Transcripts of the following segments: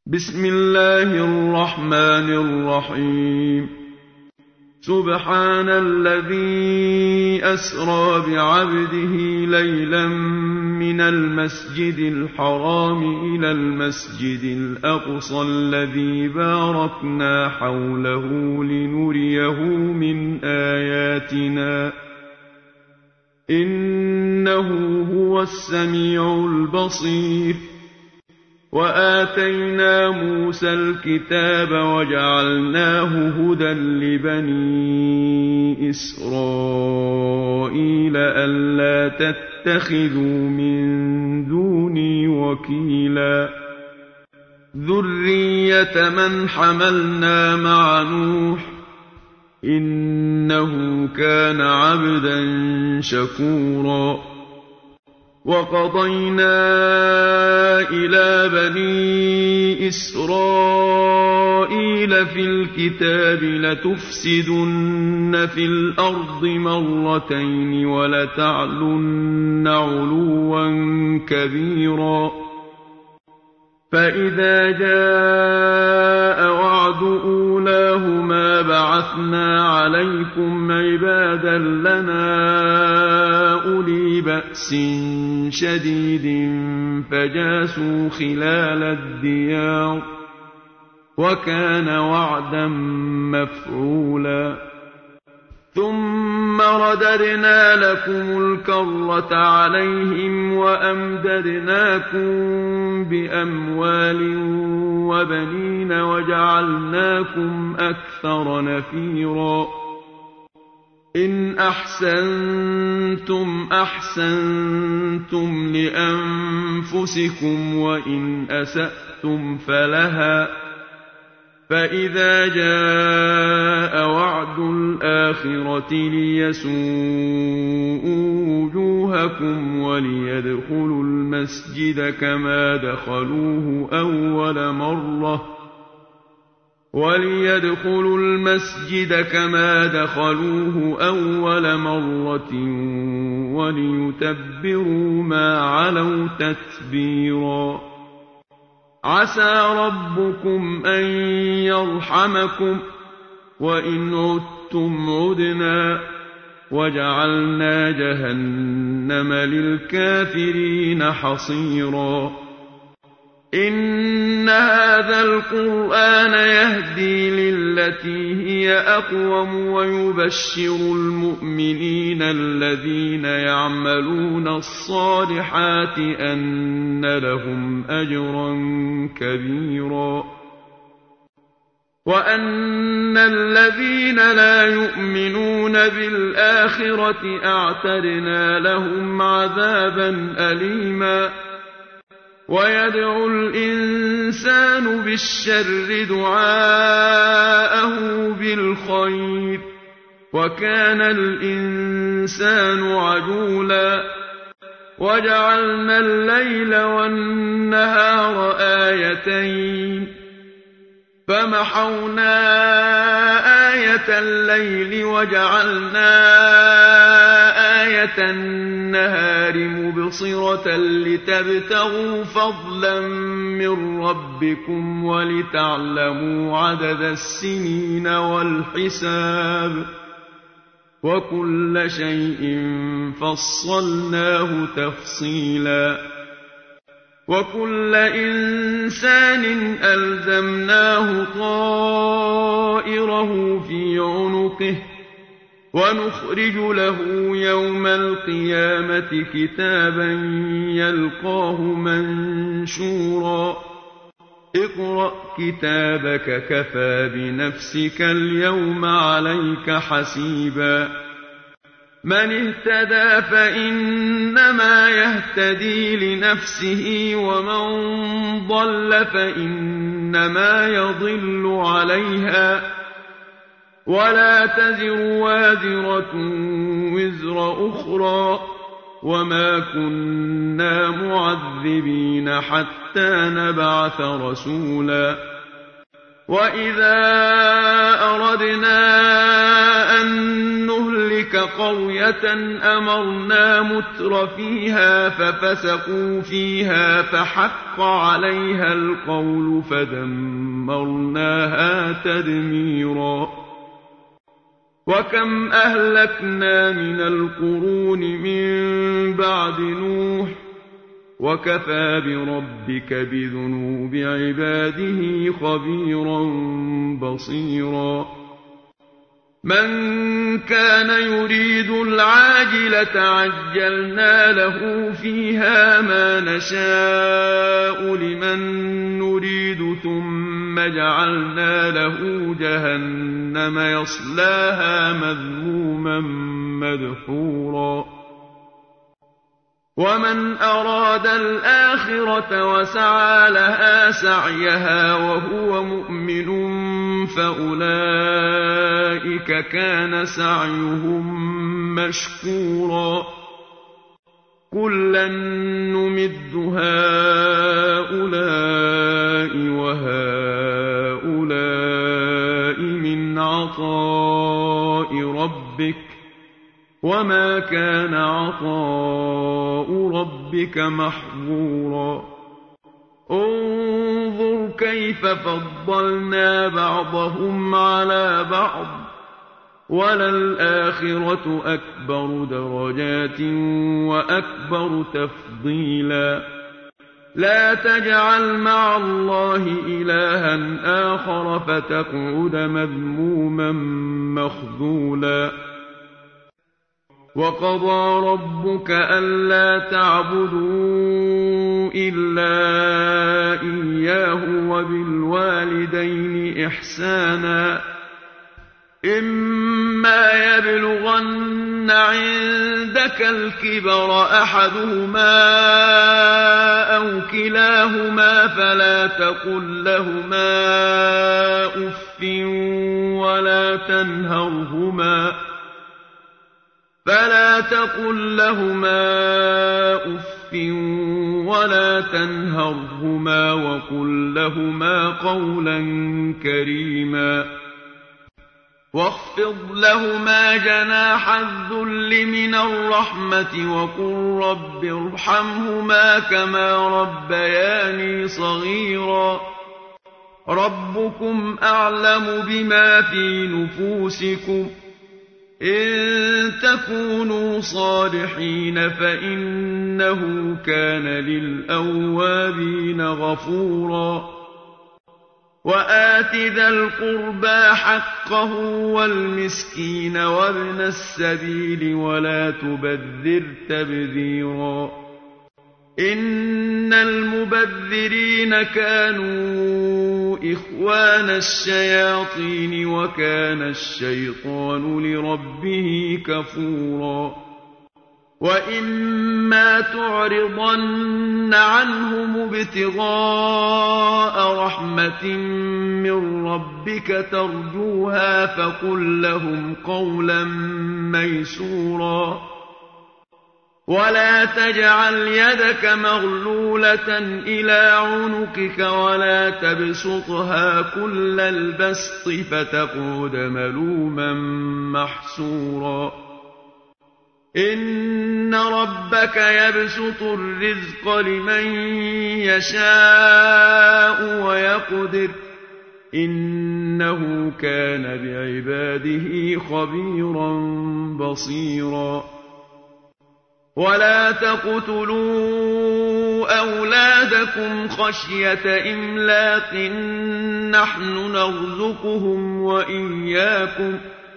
بسم الله الرحمن الرحيم. سبحان الذي أسرى بعبده ليلا من المسجد الحرام إلى المسجد الأقصى الذي باركنا حوله لنريه من آياتنا إنه هو السميع البصير. وآتينا موسى الكتاب وجعلناه هدى لبني إسرائيل ألا تتخذوا من دوني وكيلا. ذرية من حملنا مع نوح إنه كان عبدا شكورا. وقضينا إلى بني إسرائيل في الكتاب لتفسدن في الأرض مرتين ولتعلن علوا كبيرا. فإذا جاء وعد أولاهما بعثنا عليكم عبادا لنا أولي بأس شديد فجاسوا خلال الديار وكان وعدا مفعولا. ثم رددنا لكم الكرة عليهم وأمددناكم بأموال وبنين وجعلناكم أكثر نفيرا. إن أحسنتم أحسنتم لأنفسكم وإن أسأتم فلها. فإذا جاء وعد الآخرة ليسوءوا وجوهكم وليدخلوا المسجد كما دخلوه أول مرة وليتبروا ما علوا تتبيرا. عسى ربكم أن يرحمكم وإن عدتم عدنا وجعلنا جهنم للكافرين حصيرا. إن هذا القرآن يهدي للتي هي أقوم ويبشر المؤمنين الذين يعملون الصالحات أن لهم أجرا كبيرا. وأن الذين لا يؤمنون بالآخرة أعتدنا لهم عذابا أليما. ويدعو الإنسان بالشر دعاءه بالخير وكان الإنسان عجولا. وجعلنا الليل والنهار آيتين فمحونا آية الليل وجعلنا آية النهار مبصرة لتبتغوا فضلا من ربكم ولتعلموا عدد السنين والحساب وكل شيء فصلناه تفصيلا. وكل إنسان ألزمناه طائره في عنقه ونخرج له يوم القيامة كتابا يلقاه منشورا. اقرأ كتابك كفى بنفسك اليوم عليك حسيبا. من اهتدى فإنما يهتدي لنفسه ومن ضل فإنما يضل عليها ولا تزر وازرة وزر أخرى وما كنا معذبين حتى نبعث رسولا. وَإِذَا أَرَدْنَا أَن نُّهْلِكَ قَرْيَةً أَمَرْنَا مُتْرَ فِيهَا فَفَسَقُوا فِيهَا فَحَقَّ عَلَيْهَا الْقَوْلُ فَدَمَّرْنَاهَا تَدْمِيرًا وَكَمْ أَهْلَكْنَا مِنَ الْقُرُونِ مِن بَعْدِ نُوحٍ وَكَفَىٰ بِرَبِّكَ بِذُنُوبِ عِبَادِهِ خَبِيرًا بَصِيرًا مَن كَانَ يُرِيدُ الْعَاجِلَةَ عَجَّلْنَا لَهُ فِيهَا مَا نَشَاءُ لِمَن نُّرِيدُ ثُمَّ جَعَلْنَا لَهُ جَهَنَّمَ يَصْلَاهَا مَذْمُومًا مَّدْحُورًا وَمَنْ أَرَادَ الْآخِرَةَ وَسَعَىٰ لَهَا سَعْيَهَا وَهُوَ مُؤْمِنٌ فَأُولَٰئِكَ كَانَ سَعْيُهُم مَّشْكُورًا كُلًّا نُّمِدُّ هَٰؤُلَاءِ وَهَٰؤُلَاءِ مِنْ عَطَاءِ رَبِّكَ وَمَا كَانَ عَطَاءُ رَبِّكَ مَحْظُورًا انظُرْ كَيْفَ فَضَّلْنَا بَعْضَهُمْ عَلَىٰ بَعْضٍ وَلَلْآخِرَةُ أَكْبَرُ دَرَجَاتٍ وَأَكْبَرُ تَفْضِيلًا لَا تَجْعَلْ مَعَ اللَّهِ إِلَٰهًا آخَرَ فَتَقْعُدَ مَذْمُومًا مَّخْذُولًا وَقَضَىٰ رَبُّكَ أَلَّا تَعْبُدُوا إِلَّا إِيَّاهُ وَبِالْوَالِدَيْنِ إِحْسَانًا إِمَّا يَبْلُغَنَّ عِندَكَ الْكِبَرَ أَحَدُهُمَا أَوْ كِلَاهُمَا فَلَا تَقُل لَّهُمَا أُفٍّ وَلَا تَنْهَرْهُمَا وَقُل لَّهُمَا قَوْلًا كَرِيمًا وَاخْفِضْ لَهُمَا جَنَاحَ الذُّلِّ مِنَ الرَّحْمَةِ وَقُل رَّبِّ ارْحَمْهُمَا كَمَا رَبَّيَانِي صَغِيرًا رَّبُّكُمْ أَعْلَمُ بِمَا فِي نُفُوسِكُمْ إِن تَكُونُوا صَالِحِينَ فَإِنَّهُ كَانَ لِلْأَوَّابِينَ غَفُورًا وَآتِ ذَا الْقُرْبَىٰ حَقَّهُ وَالْمِسْكِينَ وَابْنَ السَّبِيلِ وَلَا تُبَذِّرْ تَبْذِيرًا إِنَّ الْمُبَذِّرِينَ كَانُوا إِخْوَانَ الشَّيَاطِينِ وَكَانَ الشَّيْطَانُ لِرَبِّهِ كَفُورًا وَإِمَّا تُعْرِضَنَّ عَنْهُمُ ابْتِغَاءَ رَحْمَةٍ مِّن رَّبِّكَ تَرْجُوهَا فَقُل لَّهُمْ قَوْلًا مَّيْسُورًا وَلَا تَجْعَلْ يَدَكَ مَغْلُولَةً إِلَىٰ عُنُقِكَ وَلَا تَبْسُطْهَا كُلَّ الْبَسْطِ فَتَقْعُدَ مَلُومًا مَّحْسُورًا إِنَّ رَبَّكَ يَبْسُطُ الرِّزْقَ لِمَن يَشَاءُ وَيَقْدِرُ إِنَّهُ كَانَ بِعِبَادِهِ خَبِيرًا بَصِيرًا وَلَا تَقْتُلُوا أَوْلَادَكُمْ خَشْيَةَ إِمْلَاقٍ نَّحْنُ نَرْزُقُهُمْ وَإِيَّاكُمْ ۚ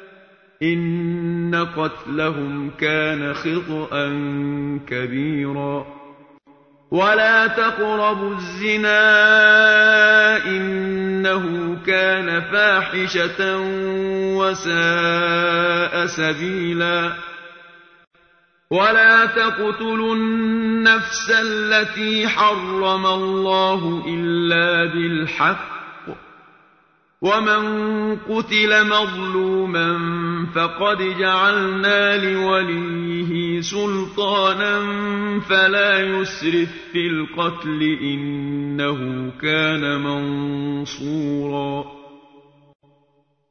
إِنَّ قَتْلَهُمْ كَانَ خِطْئًا كَبِيرًا وَلَا تَقْرَبُوا الزِّنَا ۖ إِنَّهُ كَانَ فَاحِشَةً وَسَاءَ سَبِيلًا وَلَا تَقْتُلُوا النَّفْسَ الَّتِي حَرَّمَ اللَّهُ إِلَّا بِالْحَقِّ ۚ وَمَن قُتِلَ مَظْلُومًا فَقَدْ جَعَلْنَا لِوَلِيِّهِ سُلْطَانًا فَلَا يُسْرِف فِّي الْقَتْلِ ۖ إِنَّهُ كَانَ مَنصُورًا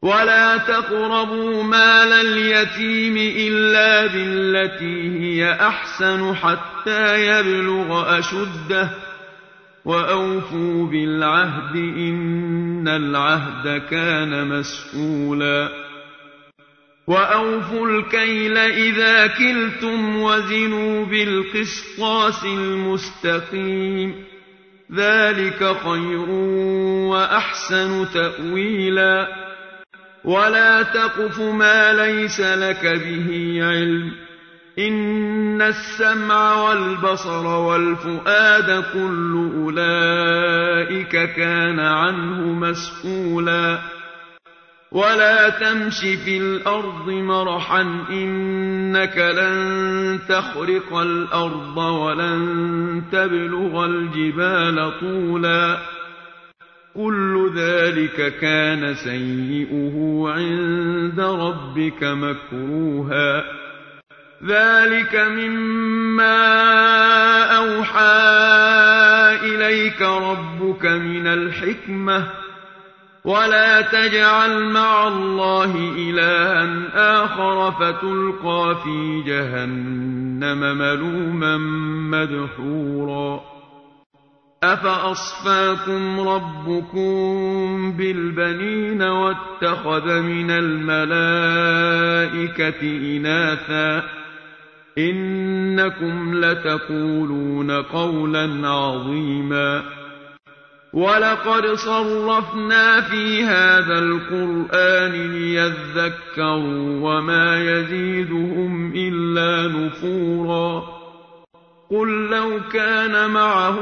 ولا تقربوا مال اليتيم إلا بالتي هي أحسن حتى يبلغ أشده وأوفوا بالعهد إن العهد كان مسؤولا وأوفوا الكيل إذا كلتم وزنوا بالقسطاس المستقيم ذلك خير وأحسن تأويلا ولا تقف ما ليس لك به علم إن السمع والبصر والفؤاد كل أولئك كان عنه مسؤولا ولا تمش في الأرض مرحا إنك لن تخرق الأرض ولن تبلغ الجبال طولا كل ذلك كان سيئه عند ربك مكروها ذلك مما أوحى إليك ربك من الحكمة ولا تجعل مع الله إلها آخر فتلقى في جهنم ملوما مدحورا أفأصفاكم ربكم بالبنين واتخذ من الملائكة إناثا إنكم لتقولون قولا عظيما ولقد صرفنا في هذا القرآن ليذكروا وما يزيدهم إلا نفورا قل لو كان معه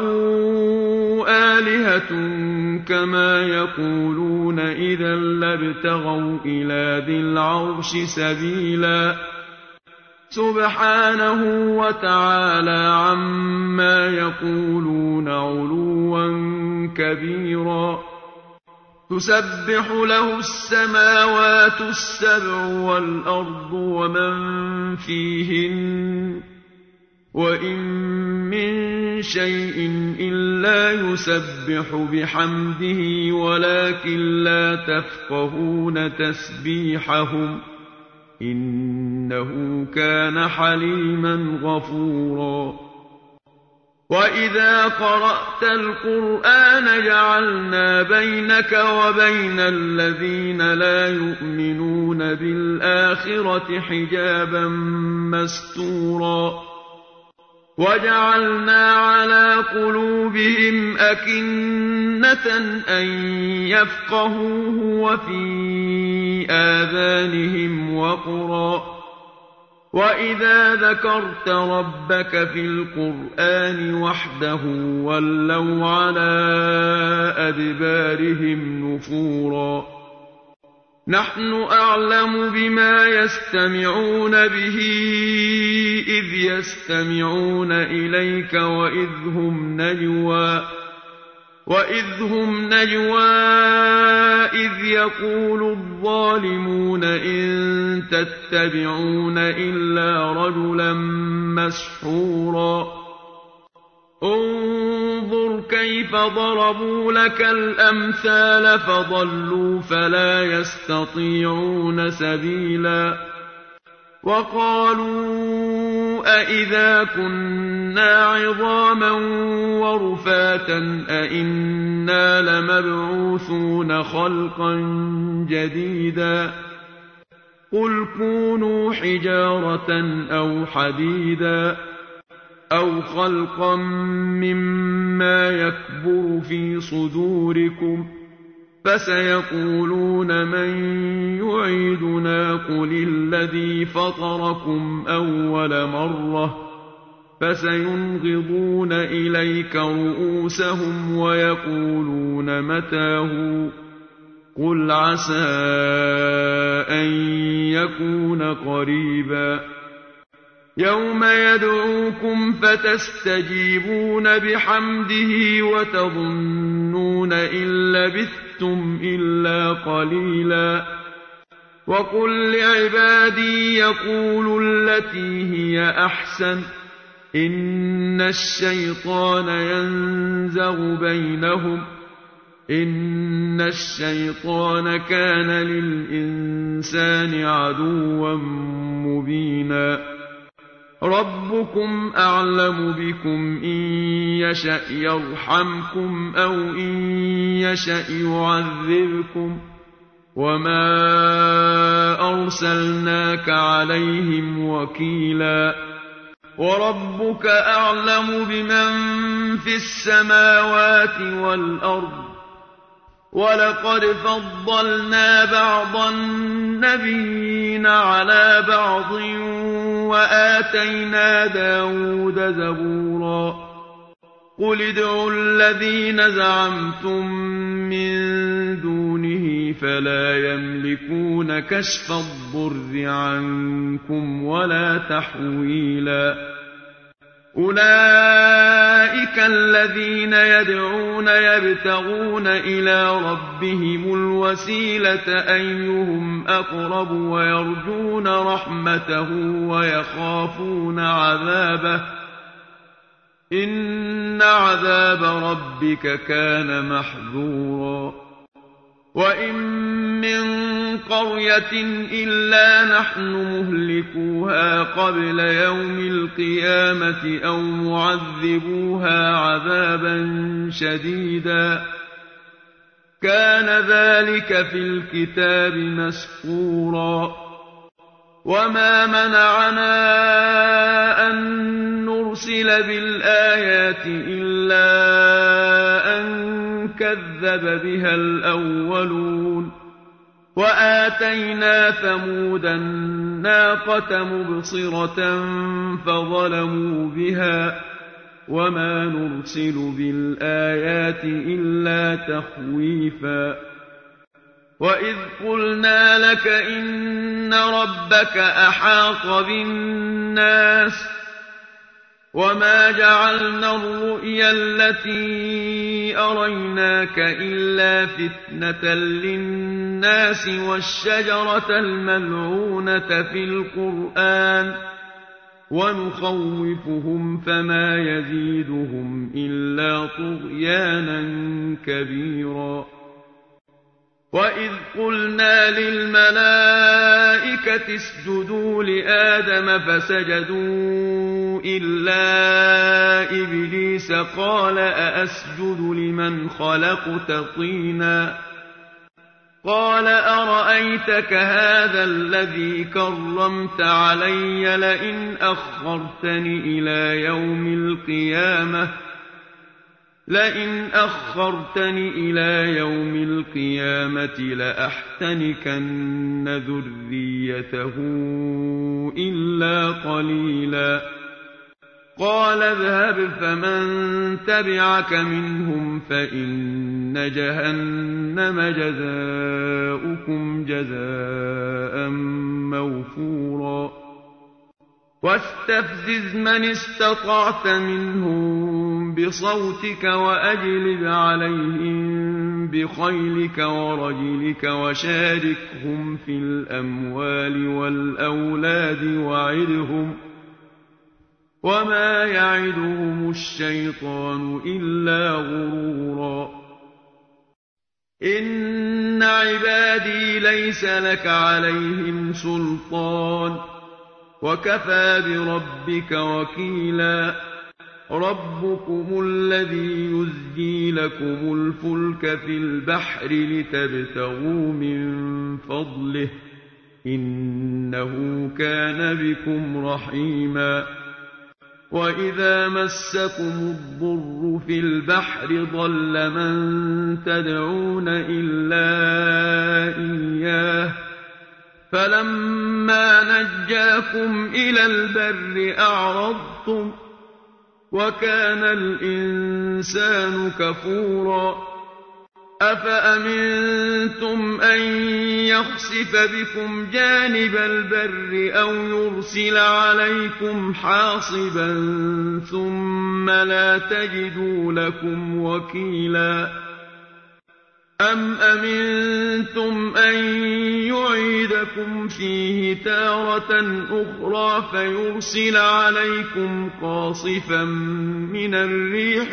آلهة كما يقولون إذا لابتغوا إلى ذي العرش سبيلا سبحانه وتعالى عما يقولون علوا كبيرا تسبح له السماوات السبع والأرض ومن فيهن وإن من شيء إلا يسبح بحمده ولكن لا تفقهون تسبيحهم إنه كان حليما غفورا وإذا قرأت القرآن جعلنا بينك وبين الذين لا يؤمنون بالآخرة حجابا مستورا وجعلنا على قلوبهم أكنة أن يفقهوه وفي آذانهم وقرا وإذا ذكرت ربك في القرآن وحده ولوا على أدبارهم نفورا نحن أعلم بما يستمعون به إذ يستمعون إليك وإذ هم نجوى إذ يقول الظالمون إن تتبعون إلا رجلا مسحورا انظر كيف ضربوا لك الأمثال فضلوا فلا يستطيعون سبيلا وقالوا أإذا كنا عظاما ورفاتا أإنا لمبعوثون خلقا جديدا قل كونوا حجارة أو حديدا أو خلقا مما يكبر في صدوركم فسيقولون من يعيدنا قل الذي فطركم أول مرة فسينغضون إليك رؤوسهم ويقولون متاه قل عسى أن يكون قريبا يوم يدعوكم فتستجيبون بحمده وتظنون إن لبثتم إلا قليلا وقل لعبادي يقولوا التي هي أحسن إن الشيطان ينزغ بينهم إن الشيطان كان للإنسان عدوا مبينا ربكم أعلم بكم إن يشأ يرحمكم أو إن يشأ يعذبكم وما أرسلناك عليهم وكيلا وربك أعلم بمن في السماوات والأرض ولقد فضلنا بعض النبيين على بعض وآتينا داود زبورا قل ادعوا الذين زعمتم من دونه فلا يملكون كشف الضر عنكم ولا تحويلا أولئك الذين يدعون يبتغون إلى ربهم الوسيلة أيهم أقرب ويرجون رحمته ويخافون عذابه إن عذاب ربك كان محذورا وإن من قرية إلا نحن مهلكوها قبل يوم القيامة أو معذبوها عذابا شديدا كان ذلك في الكتاب مسطورا وما منعنا أن نرسل بالآيات إلا أن كذب بها الأولون وآتينا ثمود الناقة مبصرة فظلموا بها وما نرسل بالآيات إلا تخويفا وإذ قلنا لك إن ربك أحاط بالناس وما جعلنا الرؤيا التي أريناك إلا فتنة للناس والشجرة الملعونة في القرآن ونخوفهم فما يزيدهم إلا طغيانا كبيرا وإذ قلنا للملائكة اسجدوا لآدم فسجدوا إلا إبليس قال أأسجد لمن خلقت طينا قال أرأيتك هذا الذي كرمت علي لئن أخرتني إلى يوم القيامة لأحتنكن ذريته إلا قليلا قال اذهب فمن تبعك منهم فإن جهنم جزاؤكم جزاء موفورا واستفزز من استطعت منهم بصوتك وأجلب عليهم بخيلك ورجلك وشاركهم في الأموال والأولاد وعدهم وما يعدهم الشيطان إلا غرورا إن عبادي ليس لك عليهم سلطان وكفى بربك وكيلا ربكم الذي يزجي لكم الفلك في البحر لتبتغوا من فضله إنه كان بكم رحيما وإذا مسكم الضر في البحر ضل من تدعون إلا إياه فلما نجاكم إلى البر أعرضتم وكان الإنسان كفورا أفأمنتم أن يخسف بكم جانب البر أو يرسل عليكم حاصبا ثم لا تجدوا لكم وكيلا أَمْ أَمِنتُمْ أَن يُعِيدَكُمْ فِيهِ تَارَةً أُخْرَىٰ فَيُرْسِلَ عَلَيْكُمْ قَاصِفًا مِّنَ الرِّيحِ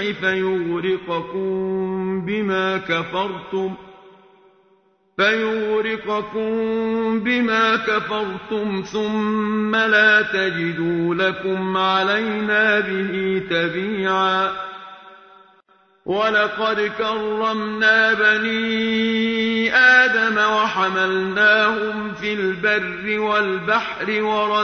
فَيُغْرِقَكُم بِمَا كَفَرْتُمْ ثُمَّ لَا تَجِدُوا لَكُمْ عَلَيْنَا بِهِ تَبِيعًا وَلَقَدْ كَرَّمْنَا بَنِي آدَمَ وَحَمَلْنَاهُمْ فِي الْبَرِّ وَالْبَحْرِ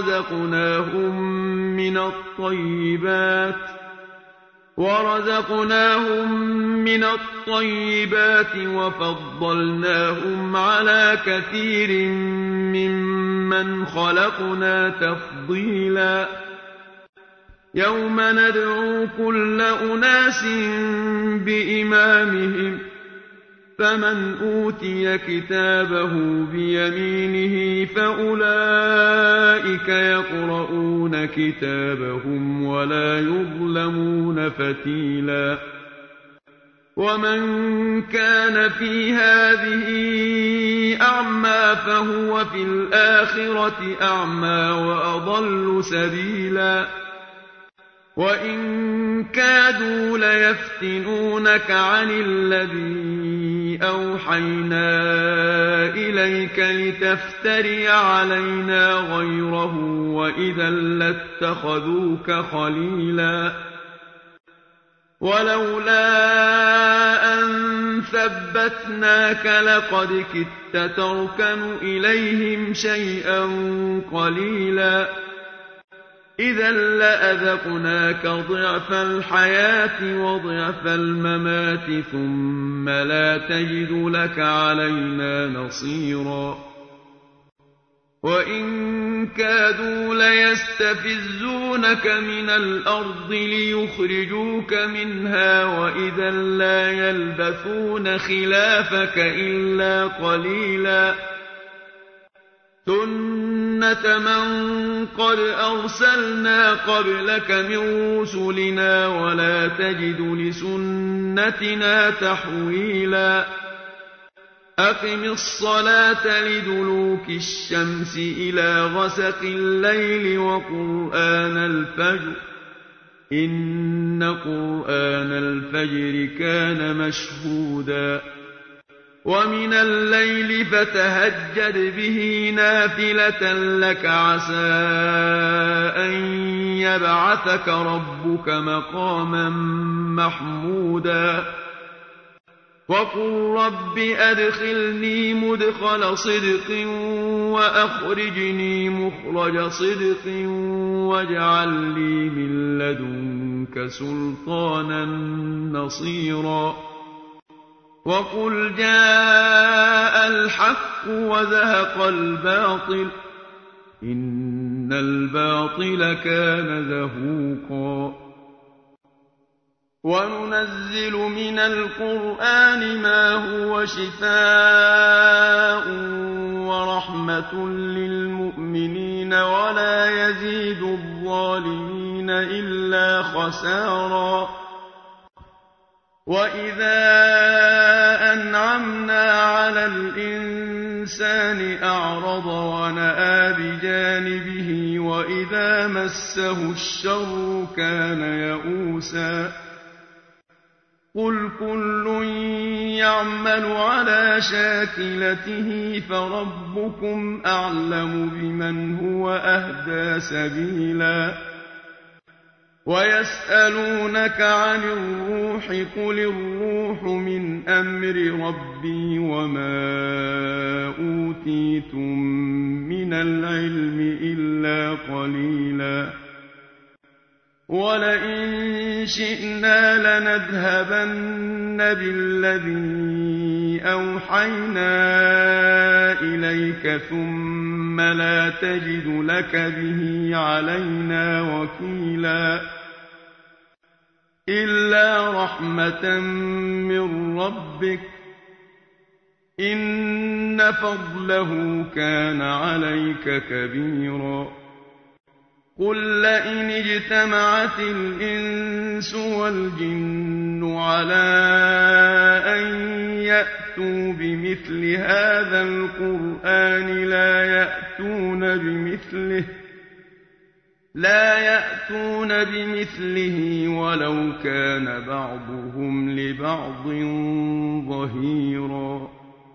وَرَزَقْنَاهُم مِّنَ الطَّيِّبَاتِ وَفَضَّلْنَاهُمْ عَلَىٰ كَثِيرٍ مِّمَّنْ خَلَقْنَا تَفْضِيلًا يَوْمَ نَدْعُو كُلَّ أُنَاسٍ بِإِمَامِهِمْ فَمَنْ أُوتِيَ كِتَابَهُ بِيَمِينِهِ فَأُولَٰئِكَ يَقْرَءُونَ كِتَابَهُمْ وَلَا يُظْلَمُونَ فَتِيلًا وَمَن كَانَ فِي هَٰذِهِ أَعْمَىٰ فَهُوَ فِي الْآخِرَةِ أَعْمَىٰ وَأَضَلُّ سَبِيلًا وَإِن كَادُوا لَيَفْتِنُونَكَ عَنِ الَّذِي أَوْحَيْنَا إِلَيْكَ لِتَفْتَرِيَ عَلَيْنَا غَيْرَهُ وَإِذًا لَّاتَّخَذُوكَ خَلِيلًا وَلَوْلَا أَن ثَبَّتْنَاكَ لَقَدْ كِدتَّ تَرْكَنُ إِلَيْهِمْ شَيْئًا قَلِيلًا إِذًا لَّأَذَقْنَاكَ ضِعْفَ الْحَيَاةِ وَضِعْفَ الْمَمَاتِ ثُمَّ لَا تَجِدُ لَكَ عَلَيْنَا نَصِيرًا وَإِن كَادُوا لَيَسْتَفِزُّونَكَ مِنَ الْأَرْضِ لِيُخْرِجُوكَ مِنْهَا وَإِذًا لَّا يَلْبَثُونَ خِلَافَكَ إِلَّا قَلِيلًا سُنَّةَ مَن قَدْ أَرْسَلْنَا قَبْلَكَ مِن رُّسُلِنَا وَلَا تَجِدُ لِسُنَّتِنَا تَحْوِيلًا أَقِمِ الصَّلَاةَ لِدُلُوكِ الشَّمْسِ إِلَىٰ غَسَقِ اللَّيْلِ وَقُرْآنَ الْفَجْرِ إِنَّ قُرْآنَ الْفَجْرِ كَانَ مَشْهُودًا وَمِنَ اللَّيْلِ فَتَهَجَّدْ بِهِ نَافِلَةً لَّكَ عَسَىٰ أَن يَبْعَثَكَ رَبُّكَ مَقَامًا مَّحْمُودًا وَقُل رَّبِّ أَدْخِلْنِي مُدْخَلَ صِدْقٍ وَأَخْرِجْنِي مُخْرَجَ صِدْقٍ وَاجْعَل لِّي مِن لَّدُنكَ سُلْطَانًا نَّصِيرًا وَقُلْ جَاءَ الْحَقُّ وَزَهَقَ الْبَاطِلُ إِنَّ الْبَاطِلَ كَانَ زَهُوقًا وَنُنَزِّلُ مِنَ الْقُرْآنِ مَا هُوَ شِفَاءٌ وَرَحْمَةٌ لِّلْمُؤْمِنِينَ وَلَا يَزِيدُ الظَّالِمِينَ إِلَّا خَسَارًا وَإِذَا أَنْعَمْنَا عَلَى الْإِنسَانِ أَعْرَضَ وَنَأَىٰ بِجَانِبِهِ وَإِذَا مَسَّهُ الشَّرُّ كَانَ يَئُوسًا قُلْ كُلٌّ يَعْمَلُ عَلَىٰ شَاكِلَتِهِ فَرَبُّكُمْ أَعْلَمُ بِمَنْ هُوَ أَهْدَىٰ سَبِيلًا وَيَسْأَلُونَكَ عَنِ الرُّوحِ قُلِ الرُّوحُ مِنْ أَمْرِ رَبِّي وَمَا أُوتِيتُم مِّنَ الْعِلْمِ إِلَّا قَلِيلًا وَلَئِن شِئْنَا لَنَذْهَبَنَّ بِالَّذِي أَوْحَيْنَا إِلَيْكَ ثُمَّ لَا تَجِدُ لَكَ بِهِ عَلَيْنَا وَكِيلًا إِلَّا رَحْمَةً مِّن رَّبِّكَ إِنَّ فَضْلَهُ كَانَ عَلَيْكَ كَبِيرًا قُل لَّئِنِ اجْتَمَعَتِ الْإِنسُ وَالْجِنُّ عَلَىٰ أَن يأتوا بمثل هذا القرآن لا يأتون بمثله ولو كان بعضهم لبعض ظهيرا.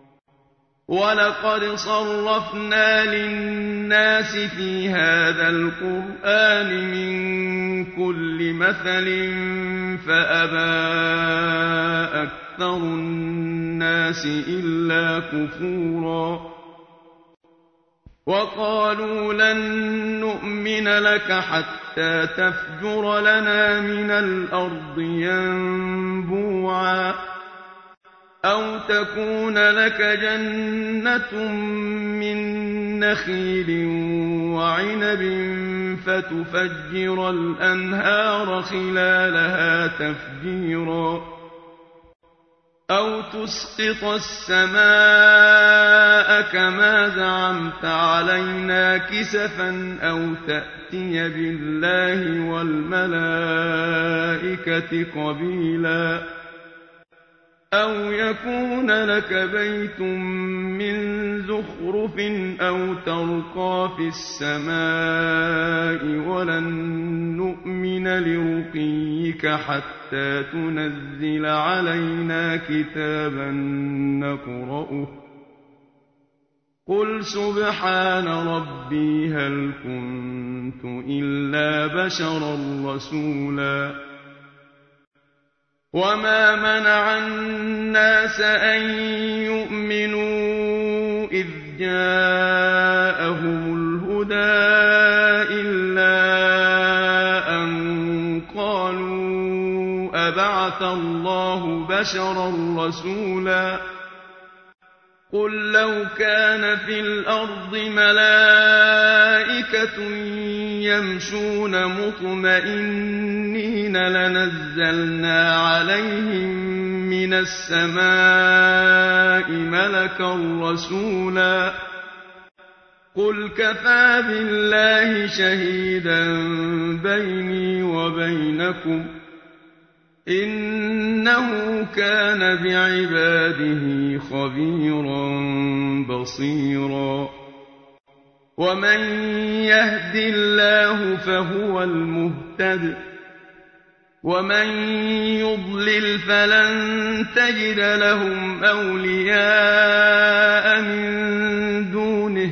ولقد صرفنا للناس في هذا القرآن من كل مثل فأبى أكثر الناس إلا كفورا. وقالوا لن نؤمن لك حتى تفجر لنا من الأرض ينبوعا أو تكون لك جنة من نخيل وعنب فتفجر الأنهار خلالها تفجيرا أو تسقط السماء كما زعمت علينا كسفا أو تأتي بالله والملائكة قبيلا أو يكون لك بيت من زخرف أو ترقى في السماء ولن نؤمن لرقيك حتى تنزل علينا كتابا نقرأه قل سبحان ربي هل كنت إلا بشرا رسولا. وما منع الناس أن يؤمنوا إذ جاءهم الهدى إلا أن قالوا أبعث الله بشرا رسولا. قل لو كان في الأرض ملائكة يمشون مطمئنين لنزلنا عليهم من السماء ملكا رسولا. قل كفى بالله شهيدا بيني وبينكم إنه كان بعباده خبيرا بصيرا. ومن يهد الله فهو المهتد ومن يضلل فلن تجد لهم أولياء من دونه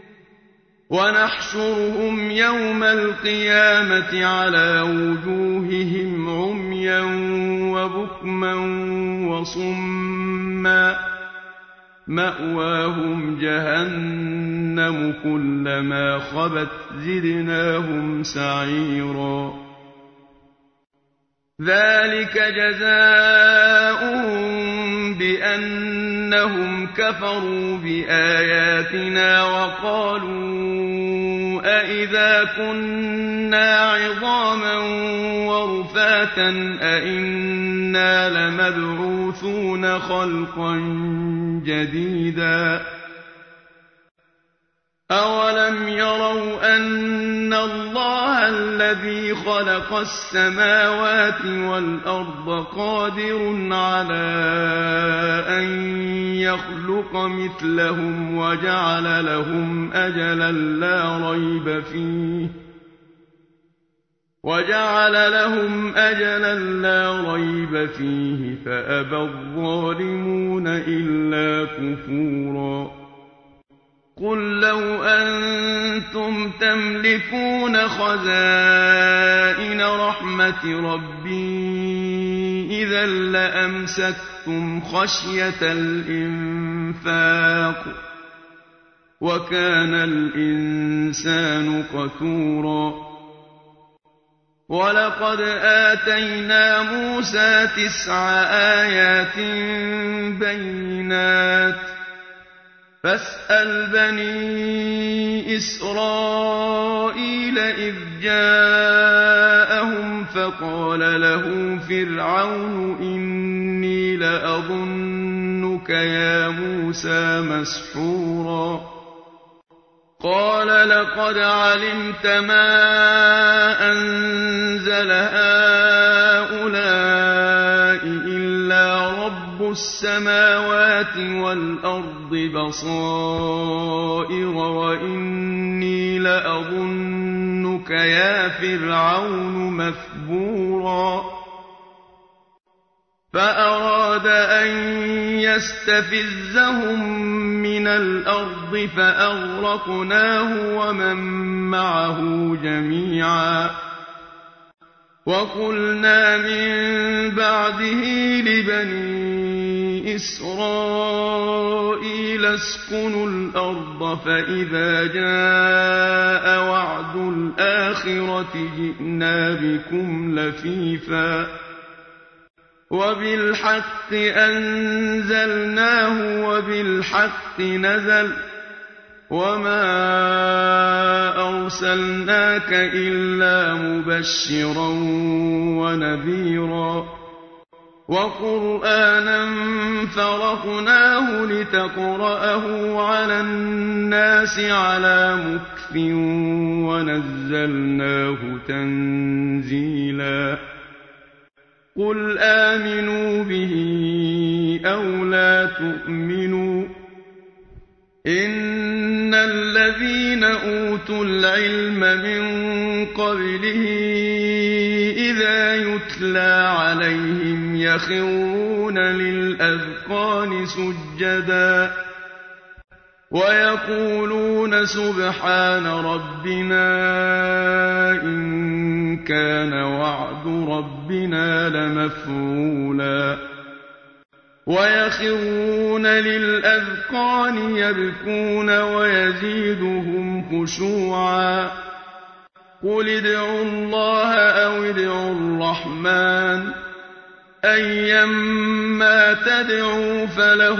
ونحشرهم يوم القيامة على وجوههم عميا وبكما وصما مأواهم جهنم كلما خبت زدناهم سعيرا. ذلك جزاؤهم بأنهم كفروا بآياتنا وقالوا أإذا كنا عظاما ورفاتا أإنا لمبعوثون خلقا جديدا. أولم يروا أن الله الذي خلق السماوات والأرض قادر على أن يخلق مثلهم وجعل لهم أجلا لا ريب فيه فأبى الظالمون إلا كفورا. قل لو أنتم تملكون خزائن رحمة ربي إذا لأمسكتم خشية الإنفاق وكان الإنسان قتورا. ولقد آتينا موسى 9 آيات بينات فاسأل بني إسرائيل إذ جاءهم فقال له فرعون إني لأظنك يا موسى مسحورا. قال لقد علمت ما أنزل هؤلاء إلا رب السماوات والأرض بصائر وإني لأظنك يا فرعون مثبورا فأراد أن يستفزهم من الأرض فأغرقناه ومن معه جميعا وقلنا من بعده لبني إسرائيل اسكنوا الأرض فإذا جاء وعد الآخرة جئنا بكم لفيفا وبالحق أنزلناه وبالحق نزل وما أرسلناك إلا مبشرا ونذيرا وقرآنا فرقناه لتقرأه على الناس على مكث ونزلناه تنزيلا قل آمنوا به أو لا تؤمنوا إن الذين أوتوا العلم من قبله إذا يتلى عليهم يخرون للأذقان سجدا ويقولون سبحان ربنا إن كان وعد ربنا لمفعولا ويخرون للأذقان يبكون ويزيدهم خشوعا قل ادعوا الله أو ادعوا الرحمن أيما تدعوا فله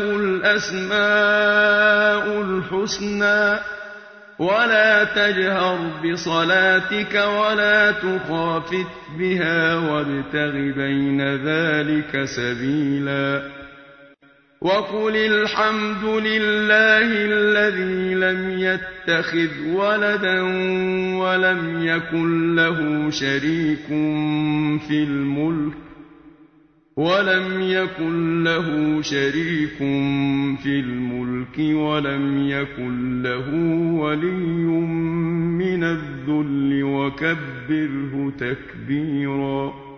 الأسماء الحسنى ولا تجهر بصلاتك ولا تخافت بها وابتغ بين ذلك سبيلا وقل الحمد لله الذي لم يتخذ ولدا ولم يكن له شريك في الملك ولم يكن له ولي من الذل وكبره تكبيرا